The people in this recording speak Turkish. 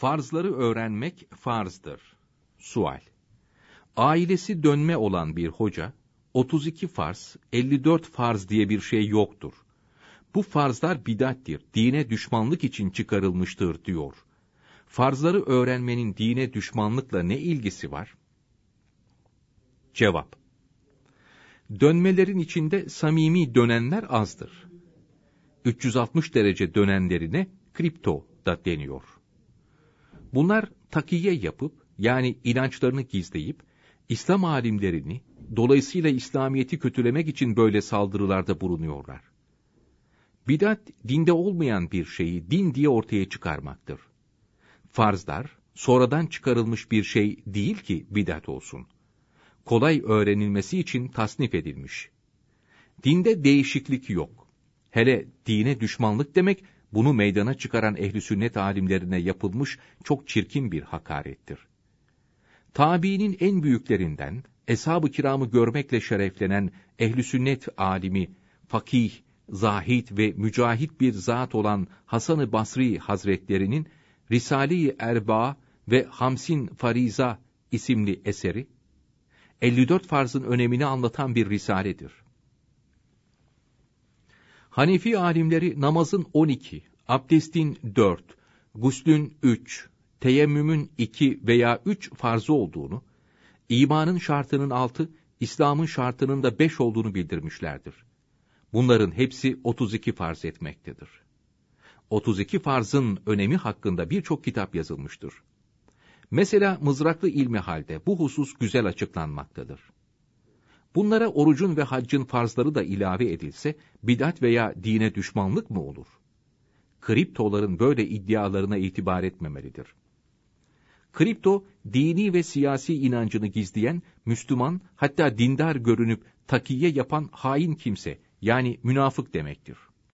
Farzları öğrenmek farzdır. Sual: Ailesi dönme olan bir hoca, 32 farz, 54 farz diye bir şey yoktur. Bu farzlar bid'attir, dine düşmanlık için çıkarılmıştır diyor. Farzları öğrenmenin dine düşmanlıkla ne ilgisi var? Cevap: Dönmelerin içinde samimi dönenler azdır. 360 derece dönenlerine kripto da deniyor. Bunlar takiye yapıp, yani inançlarını gizleyip, İslam alimlerini, dolayısıyla İslamiyet'i kötülemek için böyle saldırılarda bulunuyorlar. Bid'at, dinde olmayan bir şeyi din diye ortaya çıkarmaktır. Farzlar, sonradan çıkarılmış bir şey değil ki bid'at olsun. Kolay öğrenilmesi için tasnif edilmiş. Dinde değişiklik yok. Hele dine düşmanlık demek, bunu meydana çıkaran ehl-i sünnet alimlerine yapılmış çok çirkin bir hakarettir. Tabiinin en büyüklerinden, eshab-ı kiramı görmekle şereflenen ehl-i sünnet alimi, fakih, zahid ve mücahit bir zat olan Hasan-ı Basri Hazretlerinin Risale-i Erba ve Hamsin Fariza isimli eseri, 54 farzın önemini anlatan bir risaledir. Hanefi alimleri namazın 12, abdestin 4, guslün 3, teyemmümün 2 veya 3 farzı olduğunu, imanın şartının 6, İslam'ın şartının da 5 olduğunu bildirmişlerdir. Bunların hepsi 32 farz etmektedir. 32 farzın önemi hakkında birçok kitap yazılmıştır. Mesela Mızraklı İlmihal'de bu husus güzel açıklanmaktadır. Bunlara orucun ve haccın farzları da ilave edilse, bid'at veya dine düşmanlık mı olur? Kriptoların böyle iddialarına itibar etmemelidir. Kripto, dini ve siyasi inancını gizleyen, Müslüman, hatta dindar görünüp takiye yapan hain kimse, yani münafık demektir.